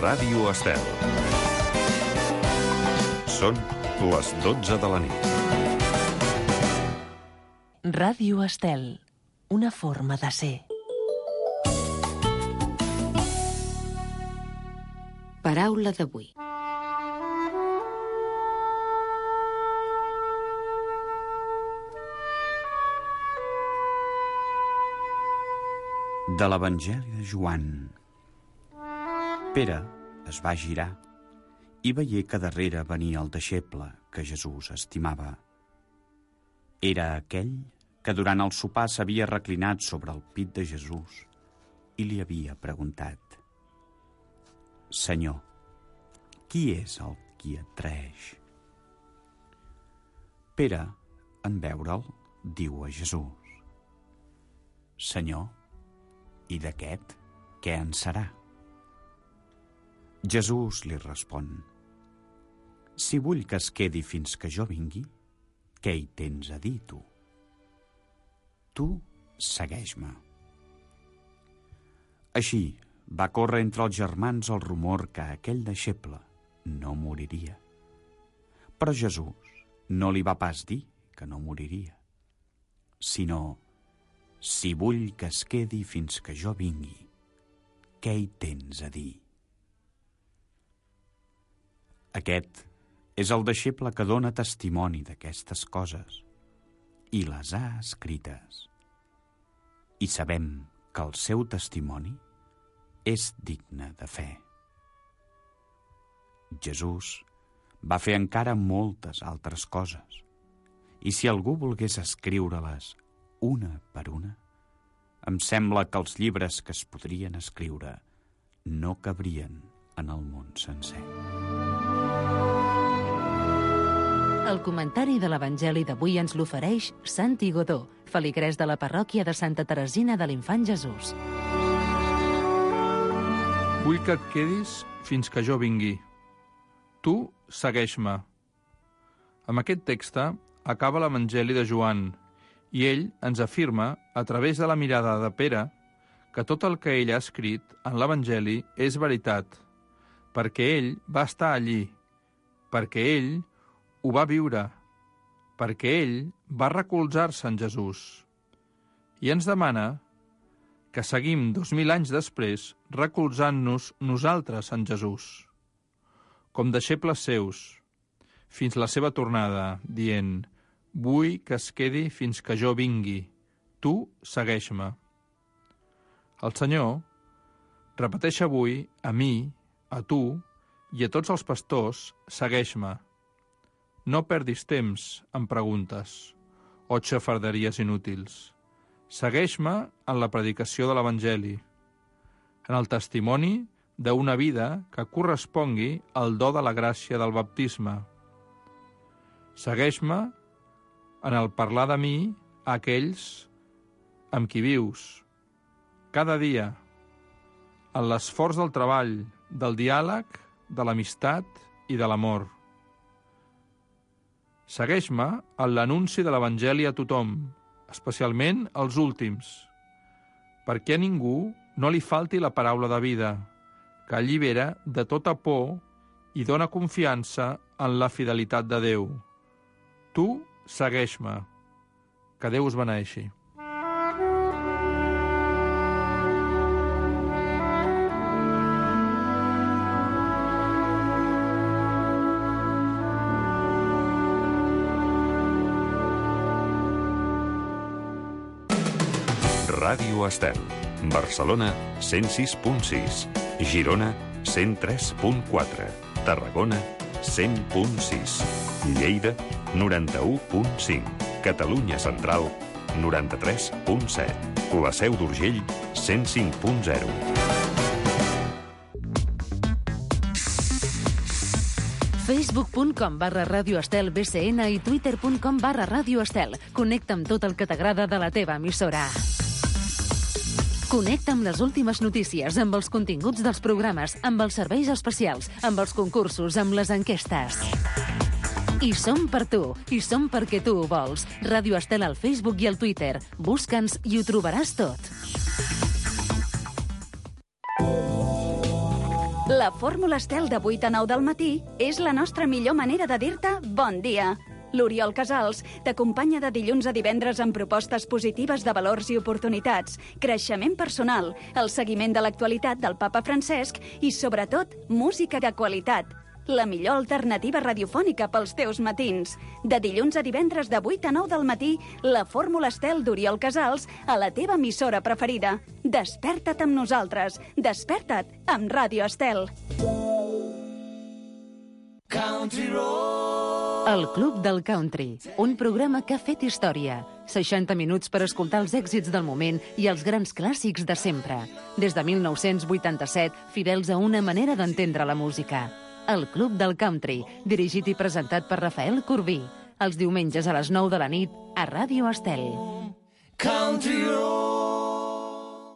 Ràdio Estel. Són les 12 de la nit. Ràdio Estel, una forma de ser. Paraula d'avui. De l'Evangeli de Joan. Pere es va girar i veié que darrere venia el deixeble que Jesús estimava. Era aquell que durant el sopar s'havia reclinat sobre el pit de Jesús i li havia preguntat: Senyor, qui és el qui et traeix? Pere, en veure'l, diu a Jesús: Senyor, i d'aquest què en serà? Jesús li respon: Si vull que es quedi fins que jo vingui, què hi tens a dir, tu? Tu segueix-me. Així va córrer entre els germans el rumor que aquell deixeble no moriria. Però Jesús no li va pas dir que no moriria, sinó: Si vull que es quedi fins que jo vingui, què hi tens a dir? Aquest és el deixeble que dona testimoni d'aquestes coses i les ha escrites. I sabem que el seu testimoni és digne de fe. Jesús va fer encara moltes altres coses, i si algú volgués escriure-les una per una, em sembla que els llibres que es podrien escriure no cabrien en el món sencer. El comentari de l'Evangeli d'avui ens l'ofereix Santi Godó, feligrès de la parròquia de Santa Teresina de l'Infant Jesús. Vull que et quedis fins que jo vingui. Tu segueix-me. Amb aquest text acaba l'Evangeli de Joan, i ell ens afirma, a través de la mirada de Pere, que tot el que ell ha escrit en l'Evangeli és veritat, perquè ell va estar allí, perquè ell ho va viure, perquè ell va recolzar-se en Jesús. I ens demana que seguim 2000 anys després recolzant-nos nosaltres en Jesús, com deixebles seus, fins la seva tornada, dient: Vull que es quedi fins que jo vingui. Tu segueix-me. El Senyor repeteix avui a mi, a tu i a tots els pastors: segueix-me. No perdis temps en preguntes o xafarderies inútils. Segueix-me en la predicació de l'Evangeli, en el testimoni d'una vida que correspongui al do de la gràcia del baptisme. Segueix-me en el parlar de mi a aquells amb qui vius, cada dia, en l'esforç del treball, del diàleg, de l'amistat i de l'amor. Segueix-me en l'anunci de l'Evangeli a tothom, especialment als últims, perquè a ningú no li falti la paraula de vida, que allibera de tota por i dona confiança en la fidelitat de Déu. Tu segueix-me. Que Déu us beneeixi. Ràdio Estel. Barcelona, 106.6. Girona, 103.4. Tarragona, 100.6. Lleida, 91.5. Catalunya Central, 93.7. La Seu d'Urgell, 105.0. Facebook.com/radioestel BCN i Twitter.com/radioestel. Connecta amb tot el que t'agrada de la teva emissora. Connecta amb les últimes notícies, amb els continguts dels programes, amb els serveis especials, amb els concursos, amb les enquestes. I som per tu, i som perquè tu ho vols. Ràdio Estel al Facebook i al Twitter. Busca'ns i ho trobaràs tot. La fórmula Estel de 8 a 9 del matí és la nostra millor manera de dir-te bon dia. L'Oriol Casals t'acompanya de dilluns a divendres amb propostes positives de valors i oportunitats, creixement personal, el seguiment de l'actualitat del papa Francesc i, sobretot, música de qualitat. La millor alternativa radiofònica pels teus matins. De dilluns a divendres de 8 a 9 del matí, la fórmula Estel d'Oriol Casals a la teva emissora preferida. Desperta't amb nosaltres. Desperta't amb Ràdio Estel. El Club del Country, un programa que ha fet història. 60 minuts per escoltar els èxits del moment i els grans clàssics de sempre. Des de 1987, fidels a una manera d'entendre la música. El Club del Country, dirigit i presentat per Rafael Corbí. Els diumenges a les 9 de la nit a Ràdio Estel. Country Road.